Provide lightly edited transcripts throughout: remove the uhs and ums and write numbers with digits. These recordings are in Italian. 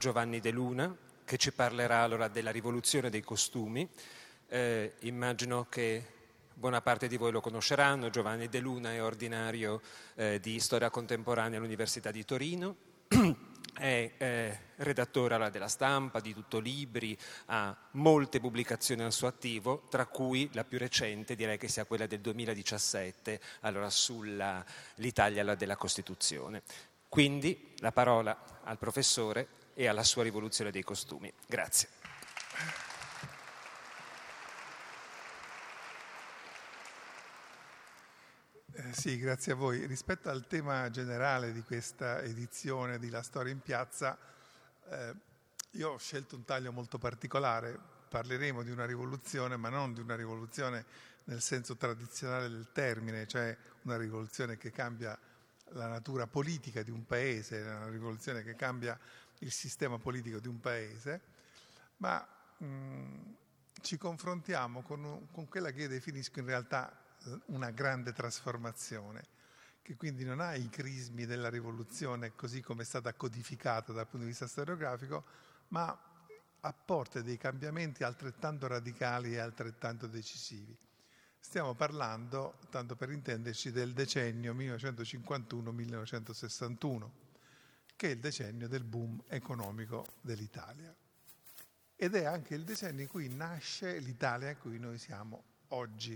Giovanni De Luna, che ci parlerà allora della rivoluzione dei costumi. Immagino che buona parte di voi lo conosceranno. Giovanni De Luna è ordinario di storia contemporanea all'Università di Torino, è redattore della Stampa, di Tuttolibri, ha molte pubblicazioni al suo attivo, tra cui la più recente direi che sia quella del 2017, allora sull'Italia della Costituzione. Quindi la parola al professore e alla sua rivoluzione dei costumi. Grazie. Sì, grazie a voi. Rispetto al tema generale di questa edizione di La Storia in Piazza, io ho scelto un taglio molto particolare. Parleremo di una rivoluzione, ma non di una rivoluzione nel senso tradizionale del termine, cioè una rivoluzione che cambia la natura politica di un paese, una rivoluzione che cambia il sistema politico di un paese, ma ci confrontiamo con quella che io definisco in realtà una grande trasformazione, che quindi non ha i crismi della rivoluzione così come è stata codificata dal punto di vista storiografico, ma apporta dei cambiamenti altrettanto radicali e altrettanto decisivi. Stiamo parlando, tanto per intenderci, del decennio 1951-1961, che è il decennio del boom economico dell'Italia. Ed è anche il decennio in cui nasce l'Italia in cui noi siamo oggi.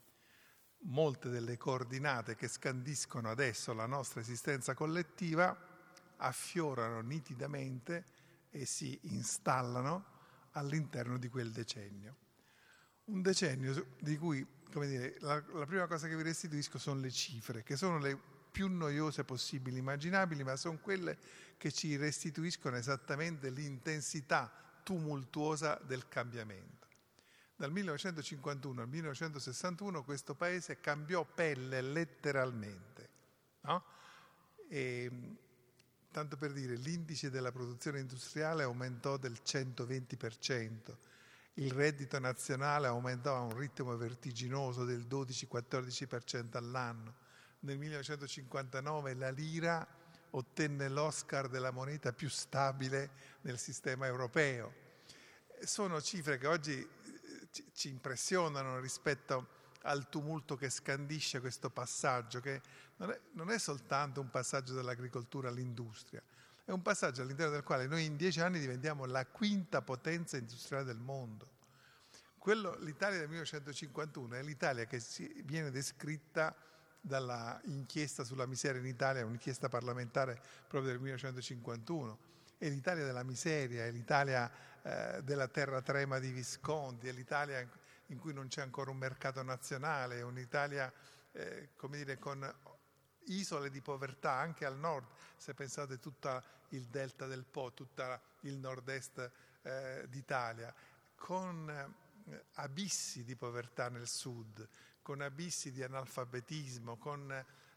Molte delle coordinate che scandiscono adesso la nostra esistenza collettiva affiorano nitidamente e si installano all'interno di quel decennio. Un decennio di cui, come dire, la prima cosa che vi restituisco sono le cifre, che sono le più noiose possibili, immaginabili, ma sono quelle che ci restituiscono esattamente l'intensità tumultuosa del cambiamento. Dal 1951 al 1961 questo paese cambiò pelle letteralmente, no? E, tanto per dire, l'indice della produzione industriale aumentò del 120%, il reddito nazionale aumentò a un ritmo vertiginoso del 12-14% all'anno. Nel 1959 la lira ottenne l'Oscar della moneta più stabile nel sistema europeo. Sono cifre che oggi ci impressionano rispetto al tumulto che scandisce questo passaggio, che non è soltanto un passaggio dall'agricoltura all'industria, è un passaggio all'interno del quale noi in 10 anni diventiamo la quinta potenza industriale del mondo. L'Italia del 1951 è l'Italia che viene descritta dalla inchiesta sulla miseria in Italia, un'inchiesta parlamentare proprio del 1951. È l'Italia della miseria, è l'Italia della terra trema di Visconti, è l'Italia in cui non c'è ancora un mercato nazionale, è un'Italia come dire, con isole di povertà anche al nord, se pensate tutto il delta del Po, tutto il nord-est d'Italia, con abissi di povertà nel sud, con abissi di analfabetismo, con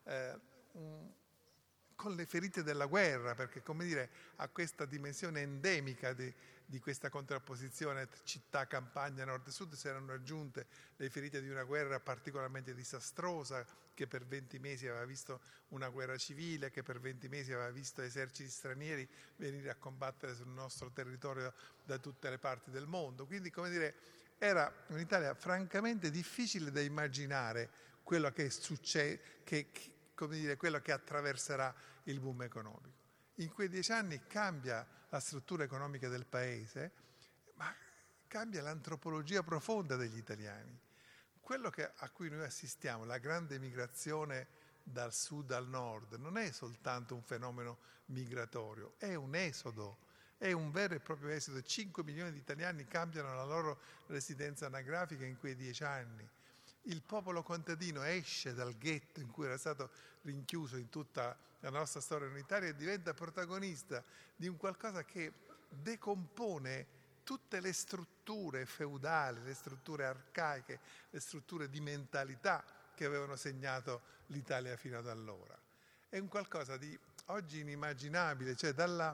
le ferite della guerra, perché come dire a questa dimensione endemica di questa contrapposizione città-campagna, nord-sud, si erano aggiunte le ferite di una guerra particolarmente disastrosa, che per 20 mesi aveva visto una guerra civile, che per 20 mesi aveva visto eserciti stranieri venire a combattere sul nostro territorio da tutte le parti del mondo. Quindi, come dire, era un'Italia francamente difficile da immaginare quello che succede, come dire, quello che attraverserà il boom economico. In quei 10 anni cambia la struttura economica del paese, ma cambia l'antropologia profonda degli italiani. Quello a cui noi assistiamo, la grande migrazione dal sud al nord, non è soltanto un fenomeno migratorio, è un esodo, è un vero e proprio esodo. 5 milioni di italiani cambiano la loro residenza anagrafica in quei 10 anni. Il popolo contadino esce dal ghetto in cui era stato rinchiuso in tutta la nostra storia unitaria e diventa protagonista di un qualcosa che decompone tutte le strutture feudali, le strutture arcaiche, le strutture di mentalità che avevano segnato l'Italia fino ad allora. È un qualcosa di oggi inimmaginabile, cioè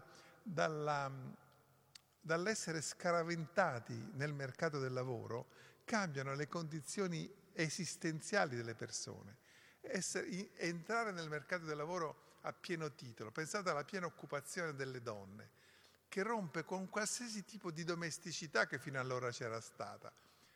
dall'essere scaraventati nel mercato del lavoro cambiano le condizioni esistenziali delle persone. Entrare nel mercato del lavoro a pieno titolo, pensate alla piena occupazione delle donne, che rompe con qualsiasi tipo di domesticità che fino allora c'era stata.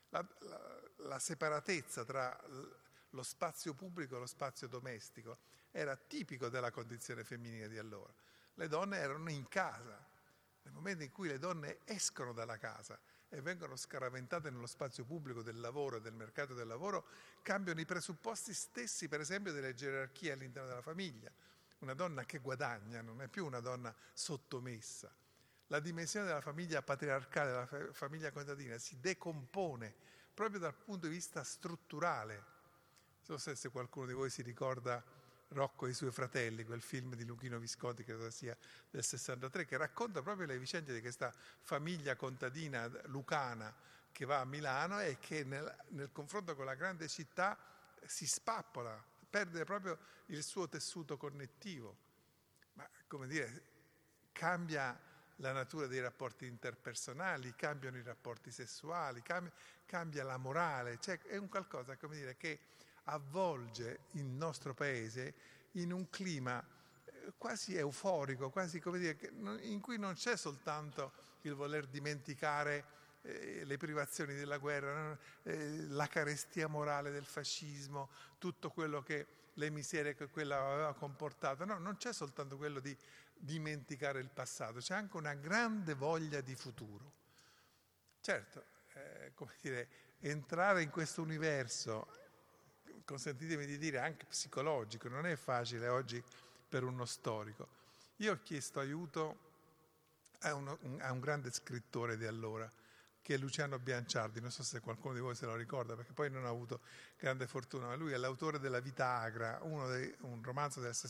La separatezza tra lo spazio pubblico e lo spazio domestico era tipico della condizione femminile di allora. Le donne erano in casa. Nel momento in cui le donne escono dalla casa e vengono scaraventate nello spazio pubblico del lavoro e del mercato del lavoro, cambiano i presupposti stessi, per esempio, delle gerarchie all'interno della famiglia. Una donna che guadagna non è più una donna sottomessa. La dimensione della famiglia patriarcale, della famiglia contadina, si decompone proprio dal punto di vista strutturale. Non so se qualcuno di voi si ricorda Rocco e i suoi fratelli, quel film di Luchino Visconti, credo sia del 63, che racconta proprio le vicende di questa famiglia contadina lucana che va a Milano e che nel confronto con la grande città si spappola, perde proprio il suo tessuto connettivo. Ma, come dire, cambia la natura dei rapporti interpersonali, cambiano i rapporti sessuali, cambia la morale, cioè è un qualcosa, come dire, che avvolge il nostro paese in un clima quasi euforico, quasi, come dire, in cui non c'è soltanto il voler dimenticare le privazioni della guerra, la carestia morale del fascismo, tutto quello che le miserie che quella aveva comportato. No, non c'è soltanto quello di dimenticare il passato, c'è anche una grande voglia di futuro. Certo, come dire, entrare in questo universo, consentitemi di dire anche psicologico, non è facile oggi per uno storico. Io ho chiesto aiuto a un grande scrittore di allora, che è Luciano Bianciardi, non so se qualcuno di voi se lo ricorda, perché poi non ha avuto grande fortuna, ma lui è l'autore della Vita Agra, un romanzo del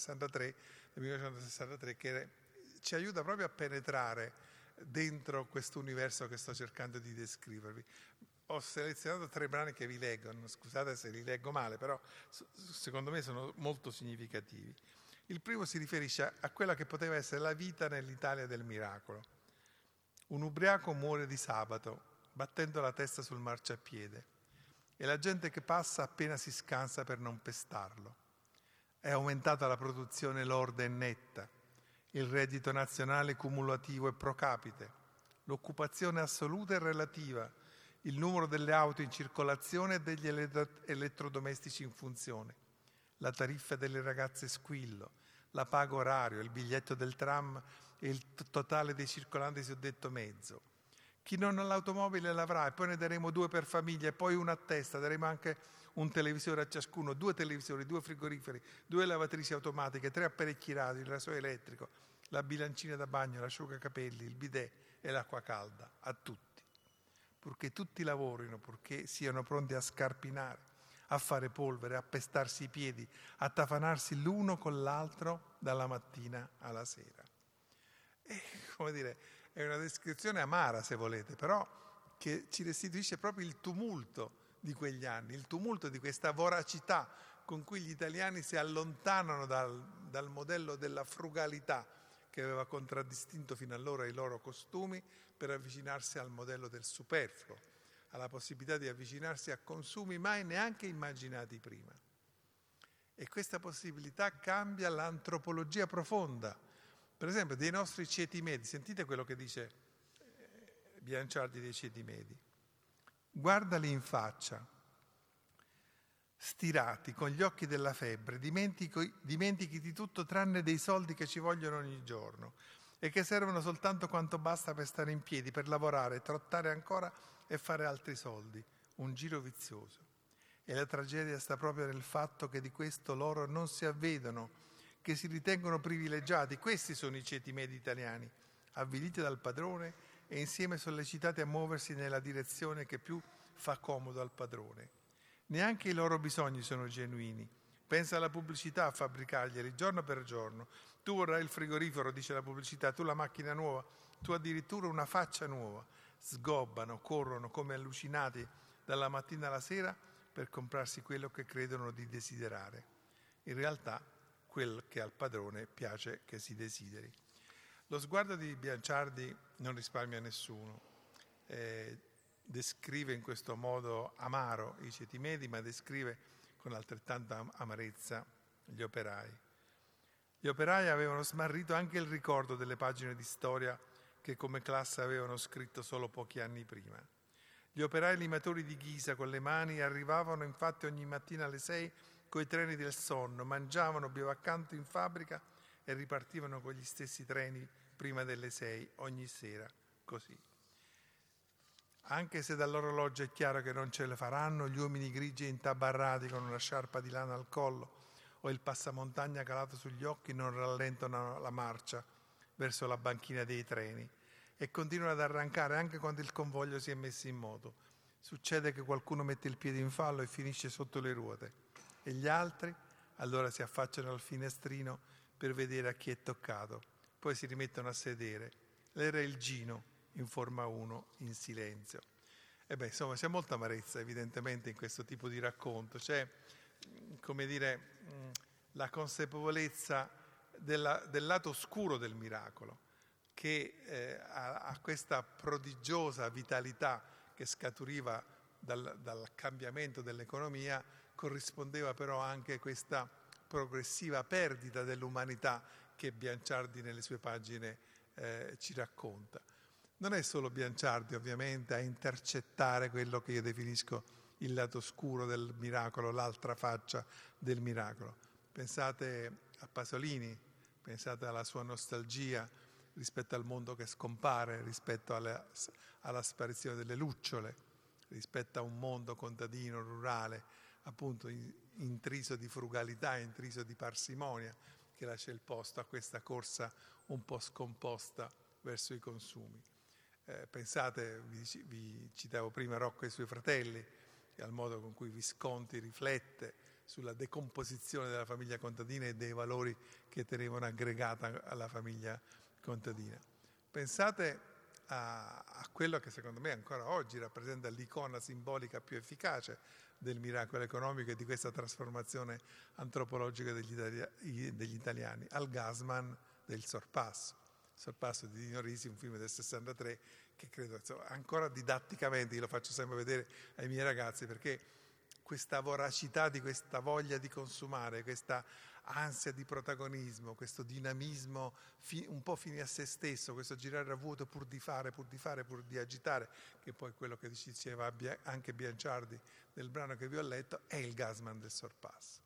1963, che ci aiuta proprio a penetrare dentro questo universo che sto cercando di descrivervi. Ho selezionato 3 brani che vi leggo, scusate se li leggo male, però secondo me sono molto significativi. Il primo si riferisce a quella che poteva essere la vita nell'Italia del miracolo. Un ubriaco muore di sabato, battendo la testa sul marciapiede, e la gente che passa appena si scansa per non pestarlo. È aumentata la produzione lorda e netta, il reddito nazionale cumulativo e pro capite, l'occupazione assoluta e relativa, il numero delle auto in circolazione e degli elettrodomestici in funzione, la tariffa delle ragazze squillo, la paga orario, il biglietto del tram e il totale dei circolanti sul detto mezzo. Chi non ha l'automobile l'avrà e poi ne daremo 2 per famiglia e poi una a testa, daremo anche un televisore a ciascuno, 2 televisori, 2 frigoriferi, 2 lavatrici automatiche, 3 apparecchi radio, il rasoio elettrico, la bilancina da bagno, l'asciugacapelli, il bidet e l'acqua calda, a tutti. Purché tutti lavorino, purché siano pronti a scarpinare, a fare polvere, a pestarsi i piedi, a tafanarsi l'uno con l'altro dalla mattina alla sera. E, come dire, è una descrizione amara, se volete, però che ci restituisce proprio il tumulto di quegli anni, il tumulto di questa voracità con cui gli italiani si allontanano dal modello della frugalità che aveva contraddistinto fino allora i loro costumi, per avvicinarsi al modello del superfluo, alla possibilità di avvicinarsi a consumi mai neanche immaginati prima. E questa possibilità cambia l'antropologia profonda, per esempio, dei nostri ceti medi. Sentite quello che dice Bianciardi dei ceti medi. Guardali in faccia, stirati, con gli occhi della febbre, dimentichi di tutto tranne dei soldi che ci vogliono ogni giorno e che servono soltanto quanto basta per stare in piedi, per lavorare, trottare ancora e fare altri soldi. Un giro vizioso. E la tragedia sta proprio nel fatto che di questo loro non si avvedono, che si ritengono privilegiati. Questi sono i ceti medi italiani, avviliti dal padrone e insieme sollecitati a muoversi nella direzione che più fa comodo al padrone. Neanche i loro bisogni sono genuini. Pensa alla pubblicità a fabbricarglieli giorno per giorno. Tu vorrai il frigorifero, dice la pubblicità, tu la macchina nuova, tu addirittura una faccia nuova. Sgobbano, corrono come allucinati dalla mattina alla sera per comprarsi quello che credono di desiderare. In realtà, quel che al padrone piace che si desideri. Lo sguardo di Bianciardi non risparmia nessuno. Descrive in questo modo amaro i ceti medi, ma descrive con altrettanta amarezza gli operai. Gli operai avevano smarrito anche il ricordo delle pagine di storia che come classe avevano scritto solo pochi anni prima. Gli operai limatori di ghisa con le mani arrivavano infatti ogni mattina alle 6 coi treni del sonno, mangiavano bivaccanti in fabbrica e ripartivano con gli stessi treni prima delle 6 ogni sera, così. Anche se dall'orologio è chiaro che non ce le faranno, gli uomini grigi e intabarrati con una sciarpa di lana al collo o il passamontagna calato sugli occhi non rallentano la marcia verso la banchina dei treni e continuano ad arrancare anche quando il convoglio si è messo in moto. Succede che qualcuno mette il piede in fallo e finisce sotto le ruote e gli altri allora si affacciano al finestrino per vedere a chi è toccato, poi si rimettono a sedere. Era il Gino in forma 1 in silenzio. E beh, insomma, c'è molta amarezza evidentemente in questo tipo di racconto. C'è, come dire, la consapevolezza del lato oscuro del miracolo, che ha questa prodigiosa vitalità che scaturiva dal cambiamento dell'economia, corrispondeva però anche questa progressiva perdita dell'umanità che Bianciardi nelle sue pagine ci racconta. Non è solo Bianciardi ovviamente a intercettare quello che io definisco il lato oscuro del miracolo, l'altra faccia del miracolo. Pensate a Pasolini, pensate alla sua nostalgia rispetto al mondo che scompare, rispetto alla sparizione delle lucciole, rispetto a un mondo contadino, rurale, appunto intriso di frugalità, intriso di parsimonia, che lascia il posto a questa corsa un po' scomposta verso i consumi. Pensate, vi citavo prima Rocco e i suoi fratelli, e al modo con cui Visconti riflette sulla decomposizione della famiglia contadina e dei valori che tenevano aggregata alla famiglia contadina. Pensate a quello che secondo me ancora oggi rappresenta l'icona simbolica più efficace del miracolo economico e di questa trasformazione antropologica degli italiani, al Gassman del Sorpasso. Sorpasso di Dino Risi, un film del 63 che credo ancora didatticamente, io lo faccio sempre vedere ai miei ragazzi, perché questa voracità di questa voglia di consumare, questa ansia di protagonismo, questo dinamismo un po' fine a se stesso, questo girare a vuoto pur di fare, pur di agitare, che poi quello che diceva anche Bianciardi nel brano che vi ho letto, è il Gassman del Sorpasso.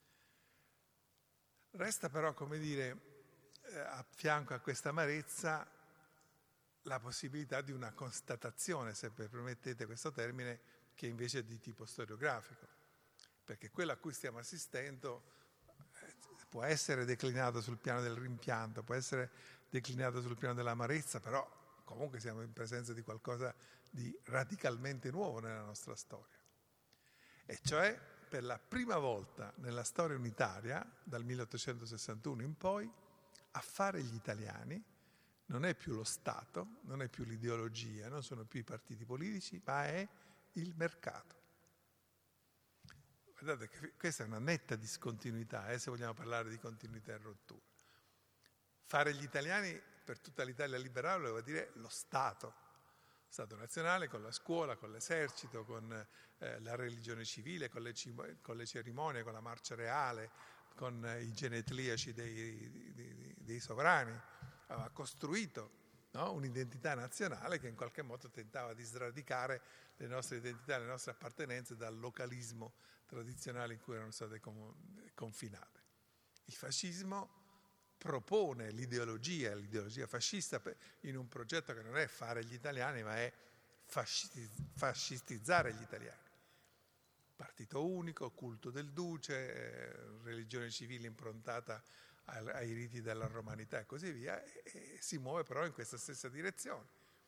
Resta però, come dire, a fianco a questa amarezza la possibilità di una constatazione, se permettete questo termine, che invece è di tipo storiografico, perché quello a cui stiamo assistendo può essere declinato sul piano del rimpianto, può essere declinato sul piano dell'amarezza, però comunque siamo in presenza di qualcosa di radicalmente nuovo nella nostra storia. E cioè, per la prima volta nella storia unitaria, dal 1861 in poi, a fare gli italiani non è più lo Stato, non è più l'ideologia, non sono più i partiti politici, ma è il mercato. Guardate che questa è una netta discontinuità, se vogliamo parlare di continuità e rottura. Fare gli italiani per tutta l'Italia liberale voleva dire lo Stato nazionale, con la scuola, con l'esercito, con la religione civile, con le cerimonie, con la marcia reale, con i genetliaci dei sovrani. Aveva costruito, no, un'identità nazionale che in qualche modo tentava di sradicare le nostre identità, le nostre appartenenze dal localismo tradizionale in cui erano state confinate. Il fascismo propone l'ideologia fascista in un progetto che non è fare gli italiani, ma è fascistizzare gli italiani. Partito unico, culto del duce, religione civile improntata ai riti della romanità e così via, e si muove però in questa stessa direzione.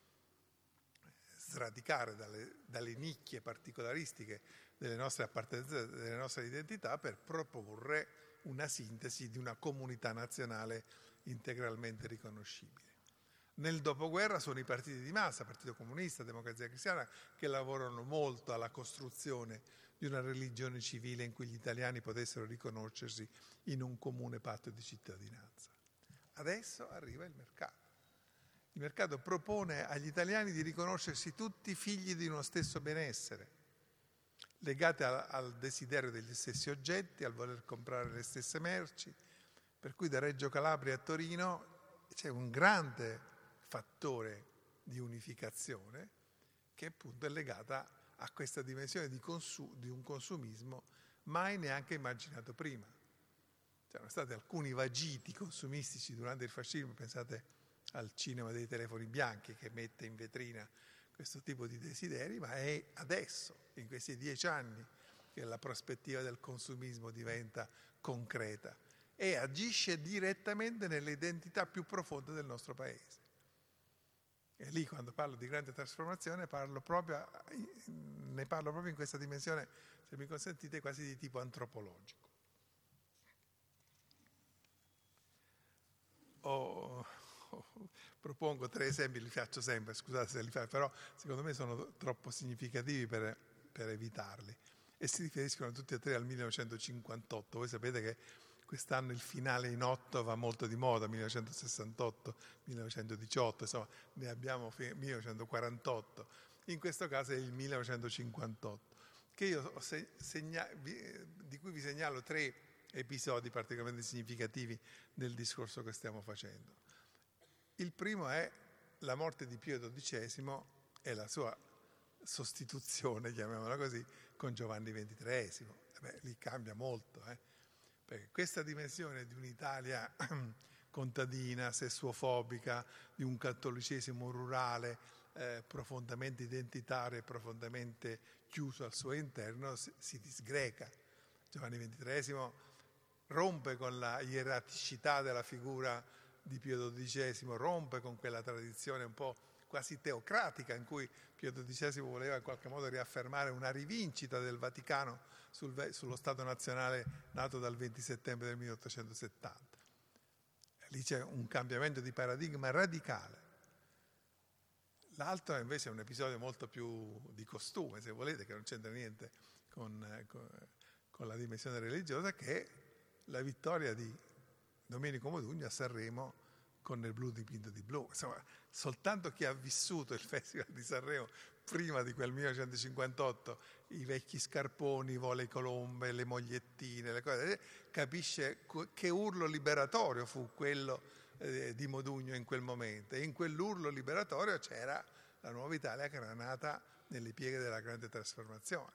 Sradicare dalle nicchie particolaristiche delle nostre appartenenze, delle nostre identità, per proporre una sintesi di una comunità nazionale integralmente riconoscibile. Nel dopoguerra sono i partiti di massa, Partito Comunista, Democrazia Cristiana, che lavorano molto alla costruzione di una religione civile in cui gli italiani potessero riconoscersi in un comune patto di cittadinanza. Adesso arriva il mercato. Il mercato propone agli italiani di riconoscersi tutti figli di uno stesso benessere, legati al desiderio degli stessi oggetti, al voler comprare le stesse merci, per cui da Reggio Calabria a Torino c'è un grande fattore di unificazione che appunto è legata a questa dimensione di un consumismo mai neanche immaginato prima. C'erano stati alcuni vagiti consumistici durante il fascismo, pensate al cinema dei telefoni bianchi che mette in vetrina questo tipo di desideri, ma è adesso, in questi 10 anni, che la prospettiva del consumismo diventa concreta e agisce direttamente nelle identità più profonde del nostro paese. E lì, quando parlo di grande trasformazione, ne parlo proprio in questa dimensione, se mi consentite, quasi di tipo antropologico. Propongo 3 esempi, li faccio sempre, scusate se li faccio, però secondo me sono troppo significativi per evitarli. E si riferiscono tutti e 3 al 1958. Voi sapete che quest'anno il finale in 8 va molto di moda, 1968, 1918, insomma ne abbiamo 1948. In questo caso è il 1958, che io di cui vi segnalo 3 episodi particolarmente significativi nel discorso che stiamo facendo. Il primo è la morte di Pio XII e la sua sostituzione, chiamiamola così, con Giovanni XXIII. Lì cambia molto, perché questa dimensione di un'Italia contadina, sessuofobica, di un cattolicesimo rurale profondamente identitario e profondamente chiuso al suo interno si disgreca. Giovanni XXIII rompe con la ierarchicità della figura di Pio XII, rompe con quella tradizione un po' quasi teocratica in cui Pio XII voleva in qualche modo riaffermare una rivincita del Vaticano sullo Stato nazionale nato dal 20 settembre del 1870. Lì c'è un cambiamento di paradigma radicale. L'altro invece è un episodio molto più di costume, se volete, che non c'entra niente con la dimensione religiosa, che è la vittoria di Domenico Modugno a Sanremo con Nel blu dipinto di blu. Insomma, soltanto chi ha vissuto il Festival di Sanremo prima di quel 1958, i vecchi scarponi, i vole colombe, le mogliettine, le cose, capisce che urlo liberatorio fu quello di Modugno in quel momento. E in quell'urlo liberatorio c'era la nuova Italia che era nata nelle pieghe della grande trasformazione.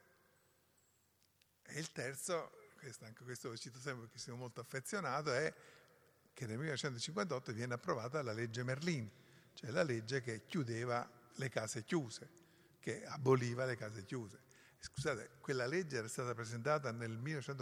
E il terzo, anche questo lo cito sempre perché sono molto affezionato, è che nel 1958 viene approvata la legge Merlin, cioè la legge che chiudeva le case chiuse, che aboliva le case chiuse. Scusate, quella legge era stata presentata nel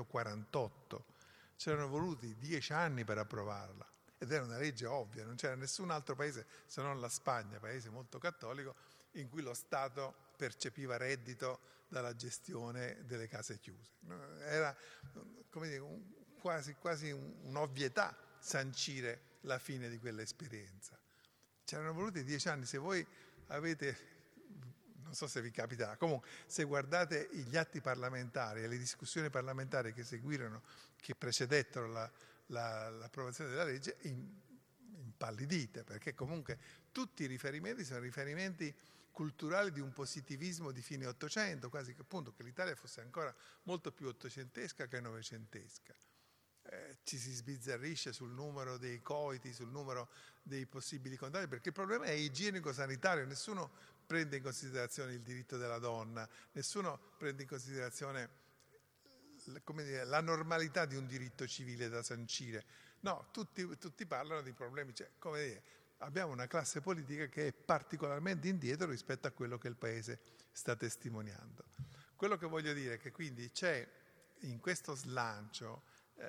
1948, c'erano voluti 10 anni per approvarla ed era una legge ovvia, non c'era nessun altro paese se non la Spagna, paese molto cattolico, in cui lo Stato percepiva reddito dalla gestione delle case chiuse. Era come dire, quasi un'ovvietà sancire la fine di quell'esperienza. C'erano voluti 10 anni, se voi avete, non so se vi capiterà, comunque se guardate gli atti parlamentari e le discussioni parlamentari che seguirono, che precedettero l'approvazione della legge, impallidite, perché comunque tutti i riferimenti sono riferimenti culturali di un positivismo di fine Ottocento, quasi che appunto che l'Italia fosse ancora molto più ottocentesca che novecentesca. Ci si sbizzarrisce sul numero dei coiti, sul numero dei possibili contagi, perché il problema è igienico-sanitario, nessuno prende in considerazione il diritto della donna, nessuno prende in considerazione, come dire, la normalità di un diritto civile da sancire. No, tutti parlano di problemi, cioè, come dire, abbiamo una classe politica che è particolarmente indietro rispetto a quello che il Paese sta testimoniando. Quello che voglio dire è che quindi c'è in questo slancio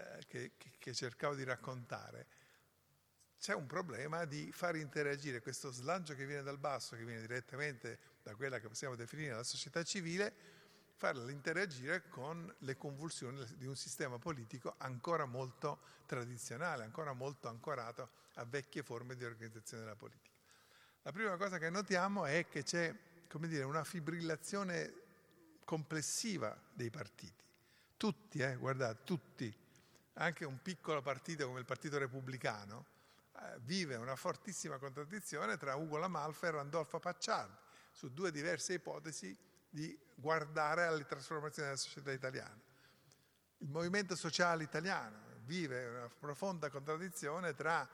che cercavo di raccontare, c'è un problema di far interagire questo slancio che viene dal basso, che viene direttamente da quella che possiamo definire la società civile, farla interagire con le convulsioni di un sistema politico ancora molto tradizionale, ancora molto ancorato a vecchie forme di organizzazione della politica. La prima cosa che notiamo è che c'è, come dire, una fibrillazione complessiva dei partiti. Tutti, guardate, tutti. Anche un piccolo partito come il Partito Repubblicano vive una fortissima contraddizione tra Ugo La Malfa e Randolfo Pacciardi su 2 diverse ipotesi di guardare alle trasformazioni della società italiana. Il movimento sociale italiano vive una profonda contraddizione tra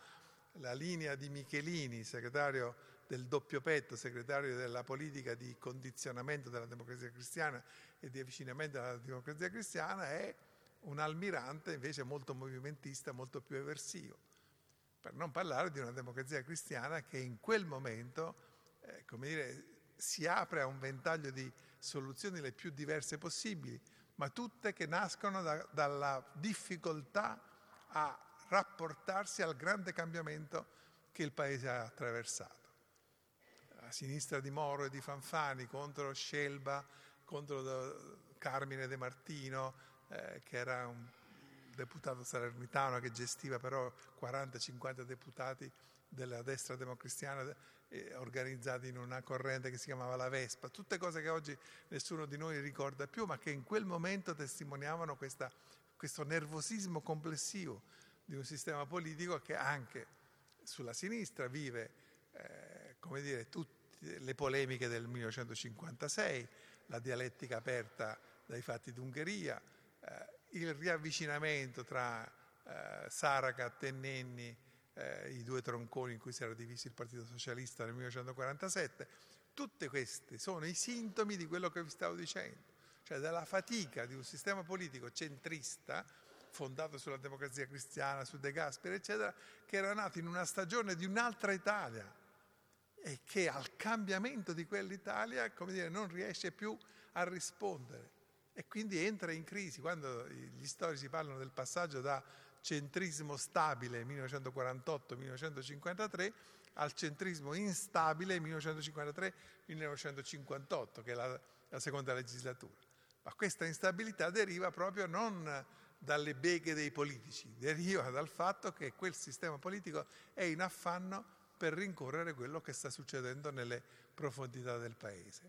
la linea di Michelini, segretario del doppio petto, segretario della politica di condizionamento della democrazia cristiana e di avvicinamento alla democrazia cristiana, è un almirante invece molto movimentista, molto più eversivo. Per non parlare di una democrazia cristiana che in quel momento, si apre a un ventaglio di soluzioni le più diverse possibili, ma tutte che nascono dalla difficoltà a rapportarsi al grande cambiamento che il Paese ha attraversato. A sinistra di Moro e di Fanfani, contro Scelba, contro Carmine De Martino, che era un deputato salernitano che gestiva però 40-50 deputati della destra democristiana organizzati in una corrente che si chiamava la Vespa, tutte cose che oggi nessuno di noi ricorda più, ma che in quel momento testimoniavano questo nervosismo complessivo di un sistema politico che anche sulla sinistra vive tutte le polemiche del 1956, la dialettica aperta dai fatti d'Ungheria, il riavvicinamento tra Saragat e Nenni, i due tronconi in cui si era diviso il Partito Socialista nel 1947, tutte queste sono i sintomi di quello che vi stavo dicendo, cioè della fatica di un sistema politico centrista fondato sulla democrazia cristiana, su De Gasperi, eccetera, che era nato in una stagione di un'altra Italia e che al cambiamento di quell'Italia, non riesce più a rispondere e quindi entra in crisi. Quando gli storici parlano del passaggio da centrismo stabile 1948-1953 al centrismo instabile 1953-1958, che è la seconda legislatura. Ma questa instabilità deriva proprio non dalle beghe dei politici, deriva dal fatto che quel sistema politico è in affanno per rincorrere quello che sta succedendo nelle profondità del Paese.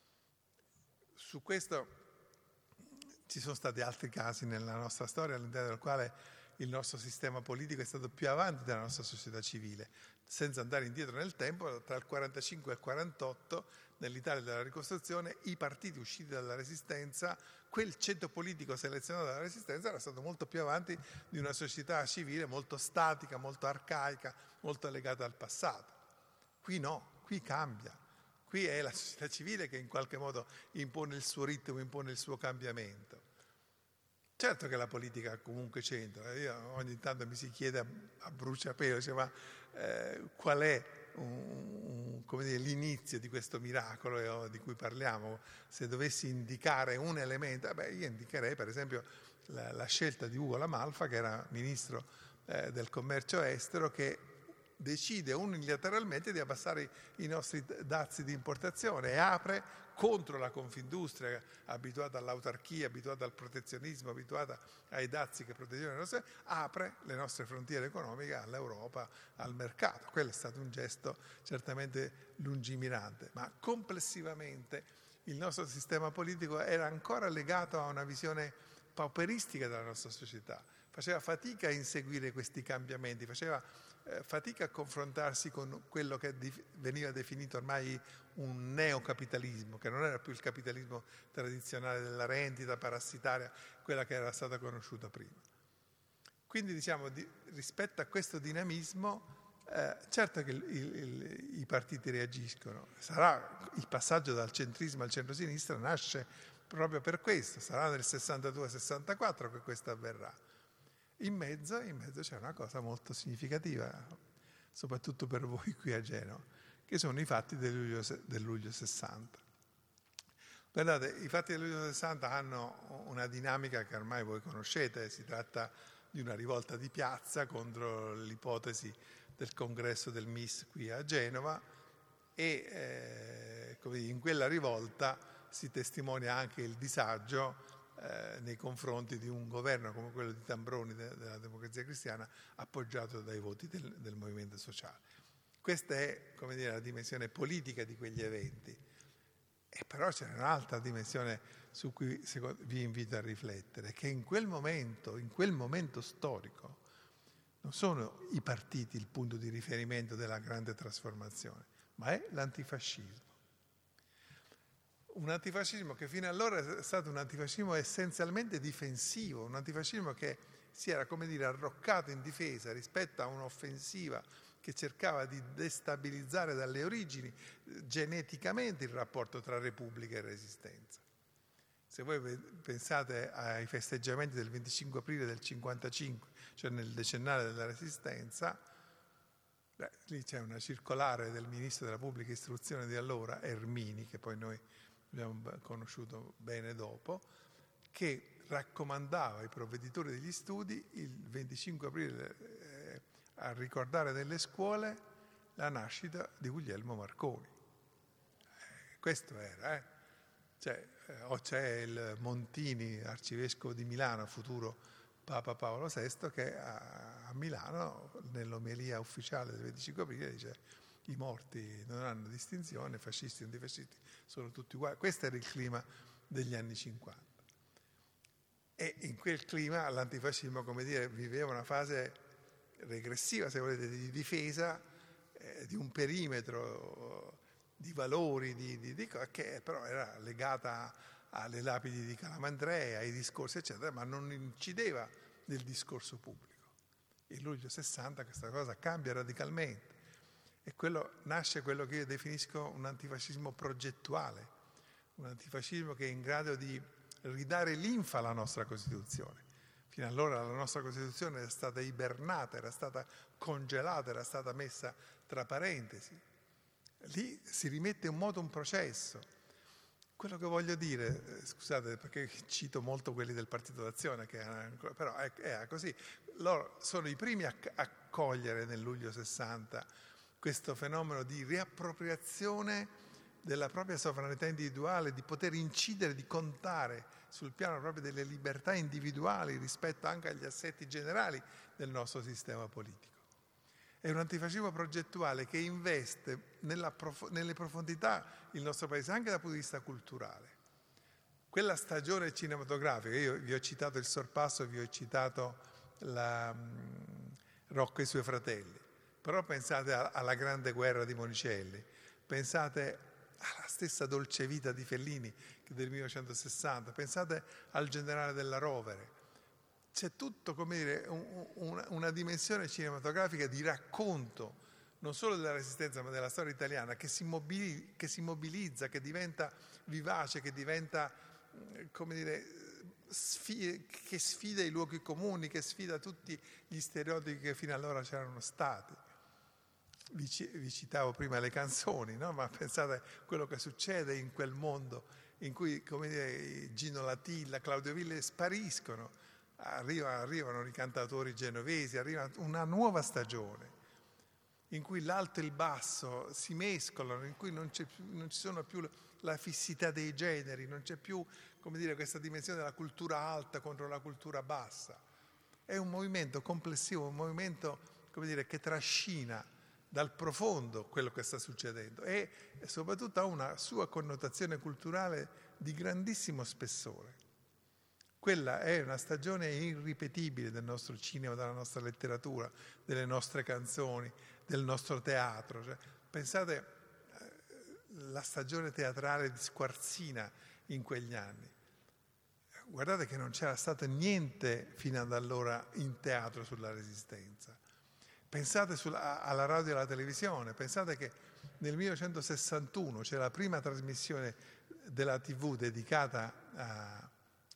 Su questo ci sono stati altri casi nella nostra storia all'interno del quale il nostro sistema politico è stato più avanti della nostra società civile. Senza andare indietro nel tempo, tra il 1945 e il 1948, nell'Italia della ricostruzione, i partiti usciti dalla Resistenza, quel ceto politico selezionato dalla Resistenza era stato molto più avanti di una società civile molto statica, molto arcaica, molto legata al passato. Qui no, qui cambia. Qui è la società civile che in qualche modo impone il suo ritmo, impone il suo cambiamento. Certo che la politica comunque c'entra, io ogni tanto mi si chiede a bruciapelo, qual è l'inizio di questo miracolo di cui parliamo? Se dovessi indicare un elemento, io indicherei per esempio la scelta di Ugo La Malfa, che era ministro del commercio estero, che decide unilateralmente di abbassare i nostri dazi di importazione e apre contro la Confindustria, abituata all'autarchia, abituata al protezionismo, abituata ai dazi che proteggevano le nostre, apre le nostre frontiere economiche all'Europa, al mercato. Quello è stato un gesto certamente lungimirante, ma complessivamente il nostro sistema politico era ancora legato a una visione pauperistica della nostra società, faceva fatica a inseguire questi cambiamenti, faceva fatica a confrontarsi con quello che veniva definito ormai un neocapitalismo, che non era più il capitalismo tradizionale della rendita parassitaria, quella che era stata conosciuta prima. Quindi rispetto a questo dinamismo, certo che i partiti reagiscono. Il passaggio dal centrismo al centrosinistra nasce proprio per questo, sarà nel 62-64 che questo avverrà. In mezzo c'è una cosa molto significativa, soprattutto per voi qui a Genova, che sono i fatti del luglio 60. Guardate, i fatti del luglio 60 hanno una dinamica che ormai voi conoscete, si tratta di una rivolta di piazza contro l'ipotesi del congresso del MIS qui a Genova e in quella rivolta si testimonia anche il disagio nei confronti di un governo come quello di Tambroni della Democrazia Cristiana, appoggiato dai voti del movimento sociale. Questa è la dimensione politica di quegli eventi. E però c'è un'altra dimensione su cui vi invito a riflettere, che in quel momento storico, non sono i partiti il punto di riferimento della grande trasformazione, ma è l'antifascismo. Un antifascismo che fino allora è stato un antifascismo essenzialmente difensivo, un antifascismo che si era, arroccato in difesa rispetto a un'offensiva che cercava di destabilizzare dalle origini geneticamente il rapporto tra Repubblica e Resistenza. Se voi pensate ai festeggiamenti del 25 aprile del 55, cioè nel decennale della Resistenza, lì c'è una circolare del ministro della pubblica istruzione di allora, Ermini, che poi noi abbiamo conosciuto bene dopo, che raccomandava ai provveditori degli studi il 25 aprile a ricordare nelle scuole la nascita di Guglielmo Marconi. Questo era, o c'è il Montini, arcivescovo di Milano, futuro Papa Paolo VI, che a Milano, nell'omelia ufficiale del 25 aprile, dice: i morti non hanno distinzione, fascisti e antifascisti sono tutti uguali. Questo era il clima degli anni 50. E in quel clima l'antifascismo, come dire, viveva una fase regressiva, se volete, di difesa di un perimetro di valori, che però era legata alle lapidi di Calamandrea, ai discorsi, eccetera, ma non incideva nel discorso pubblico. Il luglio 60 questa cosa cambia radicalmente e nasce quello che io definisco un antifascismo progettuale, un antifascismo che è in grado di ridare linfa alla nostra Costituzione. Fino allora la nostra Costituzione era stata ibernata, era stata congelata, era stata messa tra parentesi. Lì si rimette in moto un processo. Quello che voglio dire, scusate perché cito molto quelli del Partito d'Azione, però è così, loro sono i primi a cogliere nel luglio 60 questo fenomeno di riappropriazione della propria sovranità individuale, di poter incidere, di contare sul piano proprio delle libertà individuali rispetto anche agli assetti generali del nostro sistema politico. È un antifascismo progettuale che investe nelle profondità il nostro paese, anche dal punto di vista culturale. Quella stagione cinematografica, io vi ho citato Il Sorpasso, vi ho citato Rocco e i suoi fratelli, però pensate alla Grande Guerra di Monicelli, pensate alla stessa Dolce Vita di Fellini, che è del 1960, pensate al Generale della Rovere. C'è tutto, come dire, una dimensione cinematografica di racconto, non solo della Resistenza, ma della storia italiana, che si mobilizza, che diventa vivace, che diventa, come dire, che sfida i luoghi comuni, che sfida tutti gli stereotipi che fino allora c'erano stati. Vi citavo prima le canzoni, no? Ma pensate a quello che succede in quel mondo in cui, come dire, Gino Latilla, Claudio Ville spariscono. Arrivano i cantatori genovesi, arriva una nuova stagione in cui l'alto e il basso si mescolano, in cui non ci sono più la fissità dei generi, non c'è più, come dire, questa dimensione della cultura alta contro la cultura bassa. È un movimento complessivo, un movimento, come dire, che trascina dal profondo quello che sta succedendo e soprattutto ha una sua connotazione culturale di grandissimo spessore. Quella è una stagione irripetibile del nostro cinema, della nostra letteratura, delle nostre canzoni, del nostro teatro. Cioè, pensate alla stagione teatrale di Squarzina in quegli anni. Guardate che non c'era stato niente fino ad allora in teatro sulla Resistenza. Pensate alla radio e alla televisione, pensate che nel 1961 c'è la prima trasmissione della TV dedicata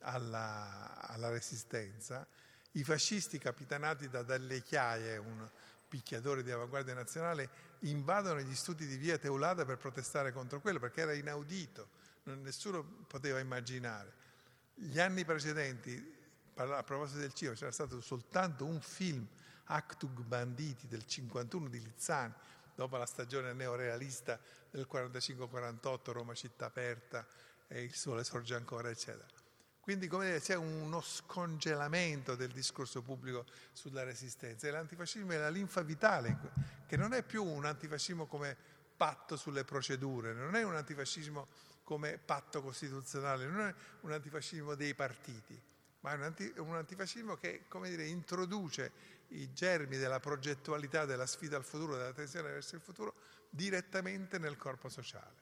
alla Resistenza, i fascisti capitanati da Dalle Chiaie, un picchiatore di avanguardia nazionale, invadono gli studi di via Teulada per protestare contro quello, perché era inaudito, nessuno poteva immaginare. Gli anni precedenti, a proposito del cinema, c'era stato soltanto un film, Actug Banditi, del 51 di Lizzani, dopo la stagione neorealista del 45-48, Roma città aperta, e Il sole sorge ancora, eccetera. Quindi, come dire, c'è uno scongelamento del discorso pubblico sulla Resistenza e l'antifascismo è la linfa vitale, che non è più un antifascismo come patto sulle procedure, non è un antifascismo come patto costituzionale, non è un antifascismo dei partiti, ma è un antifascismo che, come dire, introduce i germi della progettualità, della sfida al futuro, della tensione verso il futuro direttamente nel corpo sociale.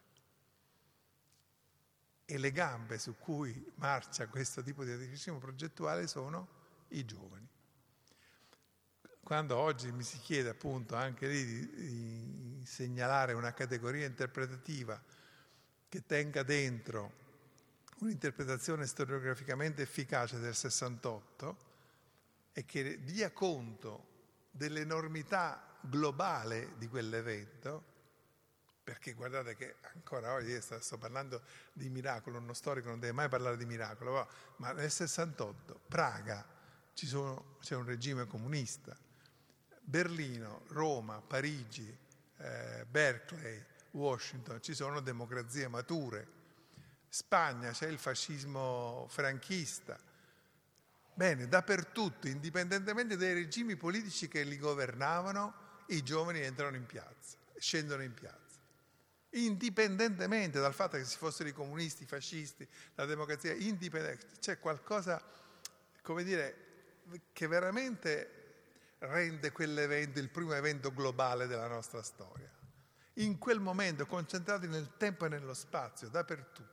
E le gambe su cui marcia questo tipo di antifascismo progettuale sono i giovani. quando oggi mi si chiede appunto anche lì di segnalare una categoria interpretativa che tenga dentro un'interpretazione storiograficamente efficace del 68 e che dia conto dell'enormità globale di quell'evento, perché guardate che ancora oggi sto parlando di miracolo, uno storico non deve mai parlare di miracolo, ma nel 68 Praga c'è un regime comunista, Berlino, Roma, Parigi, Berkeley, Washington ci sono democrazie mature, Spagna c'è il fascismo franchista. Bene, dappertutto, indipendentemente dai regimi politici che li governavano, i giovani entrano in piazza, scendono in piazza. Indipendentemente dal fatto che ci fossero i comunisti, i fascisti, la democrazia, c'è qualcosa, come dire, che veramente rende quell'evento il primo evento globale della nostra storia. In quel momento, concentrati nel tempo e nello spazio, dappertutto.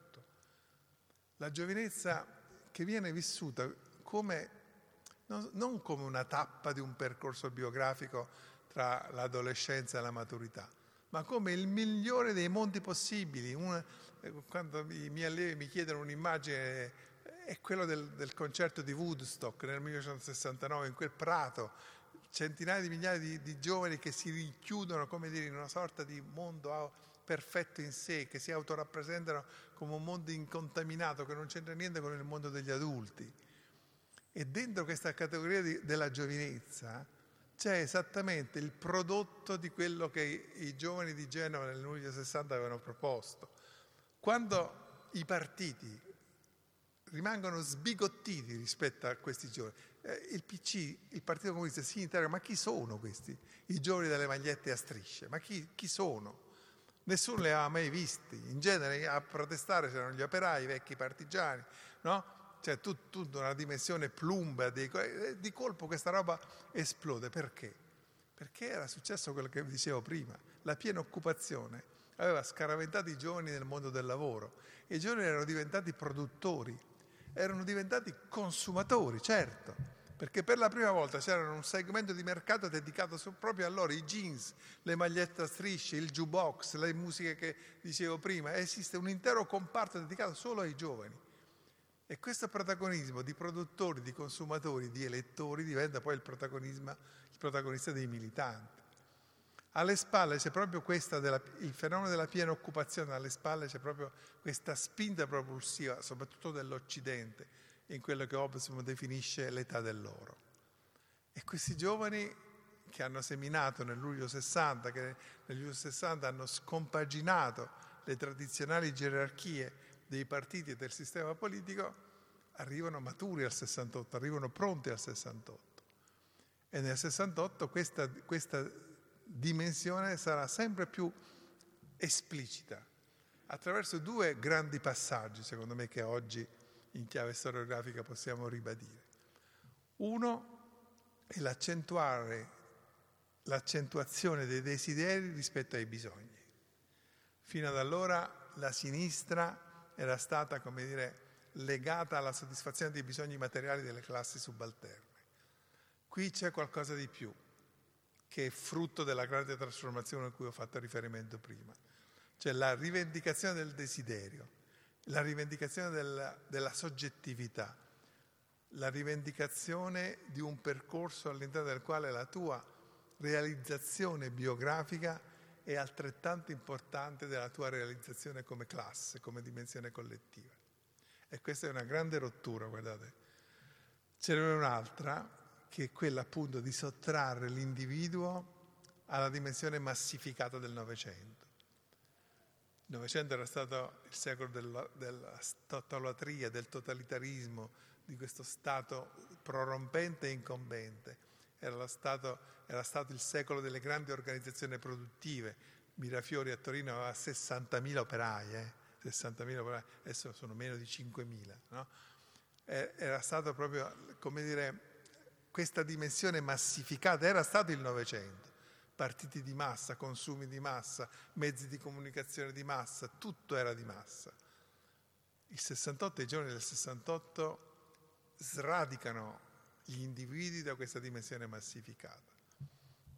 La giovinezza che viene vissuta come, non come una tappa di un percorso biografico tra l'adolescenza e la maturità, ma come il migliore dei mondi possibili. Quando i miei allievi mi chiedono un'immagine, è quello del concerto di Woodstock nel 1969, in quel prato, centinaia di migliaia di giovani che si rinchiudono, come dire, in una sorta di mondo perfetto in sé, che si autorappresentano come un mondo incontaminato, che non c'entra niente con il mondo degli adulti. E dentro questa categoria della giovinezza c'è esattamente il prodotto di quello che i giovani di Genova nel luglio 60 avevano proposto. Quando i partiti rimangono sbigottiti rispetto a questi giovani, il PC, il Partito Comunista, si interroga: ma chi sono questi? I giovani dalle magliette a strisce, ma chi sono? Nessuno li aveva mai visti. In genere a protestare c'erano gli operai, i vecchi partigiani, no? Cioè tutta una dimensione plumbea, di colpo questa roba esplode. Perché? Perché era successo quello che vi dicevo prima, la piena occupazione aveva scaraventato i giovani nel mondo del lavoro e i giovani erano diventati produttori, erano diventati consumatori, certo, perché per la prima volta c'era un segmento di mercato dedicato proprio a loro, i jeans, le magliette a strisce, il jukebox, le musiche che dicevo prima. Esiste un intero comparto dedicato solo ai giovani. E questo protagonismo di produttori, di consumatori, di elettori diventa poi il protagonista dei militanti. Alle spalle c'è proprio il fenomeno della piena occupazione, alle spalle c'è proprio questa spinta propulsiva, soprattutto dell'Occidente, in quello che Hobsbawm definisce l'età dell'oro. E questi giovani che hanno seminato nel luglio 60, che nel luglio 60 hanno scompaginato le tradizionali gerarchie dei partiti e del sistema politico, arrivano maturi al 68, arrivano pronti al 68. E nel 68 questa dimensione sarà sempre più esplicita, attraverso due grandi passaggi, secondo me, che oggi in chiave storiografica possiamo ribadire. Uno è l'accentuazione dei desideri rispetto ai bisogni. Fino ad allora la sinistra era stata, come dire, legata alla soddisfazione dei bisogni materiali delle classi subalterne. Qui c'è qualcosa di più, che è frutto della grande trasformazione a cui ho fatto riferimento prima. Cioè la rivendicazione del desiderio, la rivendicazione della soggettività, la rivendicazione di un percorso all'interno del quale la tua realizzazione biografica è altrettanto importante della tua realizzazione come classe, come dimensione collettiva. E questa è una grande rottura, guardate. Ce n'è un'altra, che è quella appunto di sottrarre l'individuo alla dimensione massificata del Novecento. Il Novecento era stato il secolo della statolatria, del totalitarismo, di questo Stato prorompente e incombente. Era stato il secolo delle grandi organizzazioni produttive. Mirafiori a Torino aveva 60.000 operai, 60.000 operai, adesso sono meno di 5.000. No? Era stato proprio, come dire, questa dimensione massificata, era stato il Novecento. Partiti di massa, consumi di massa, mezzi di comunicazione di massa, tutto era di massa. Il 68, i giorni del 68 sradicano gli individui da questa dimensione massificata.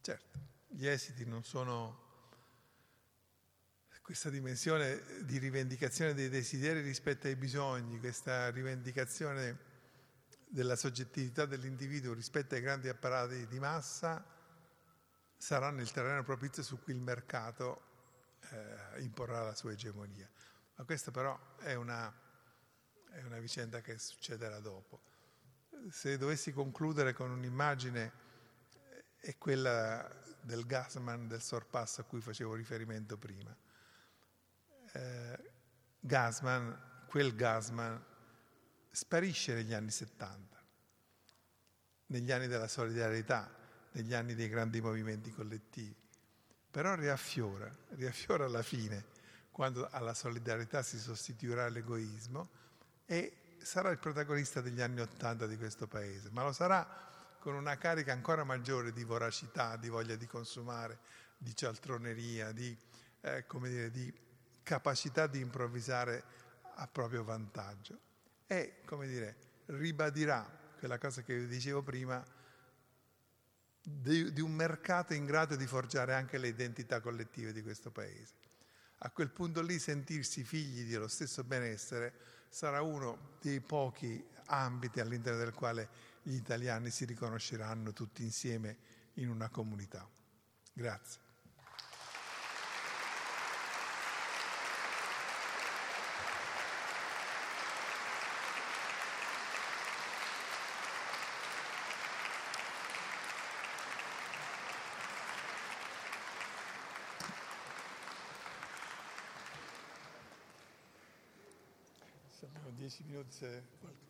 Certo, gli esiti non sono questa dimensione di rivendicazione dei desideri rispetto ai bisogni, questa rivendicazione della soggettività dell'individuo rispetto ai grandi apparati di massa, saranno il terreno propizio su cui il mercato imporrà la sua egemonia. Ma questa però è una vicenda che succederà dopo. Se dovessi concludere con un'immagine, è quella del Gassman, del sorpasso a cui facevo riferimento prima. Quel Gassman sparisce negli anni 70, negli anni della solidarietà, negli anni dei grandi movimenti collettivi, però riaffiora alla fine, quando alla solidarietà si sostituirà l'egoismo, e sarà il protagonista degli anni 80 di questo paese, ma lo sarà con una carica ancora maggiore di voracità, di voglia di consumare, di cialtroneria, di capacità di improvvisare a proprio vantaggio. E, ribadirà quella cosa che vi dicevo prima, di un mercato in grado di forgiare anche le identità collettive di questo paese. A quel punto lì sentirsi figli dello stesso benessere sarà uno dei pochi ambiti all'interno del quale gli italiani si riconosceranno tutti insieme in una comunità. Grazie. Abbiamo 10 minuti se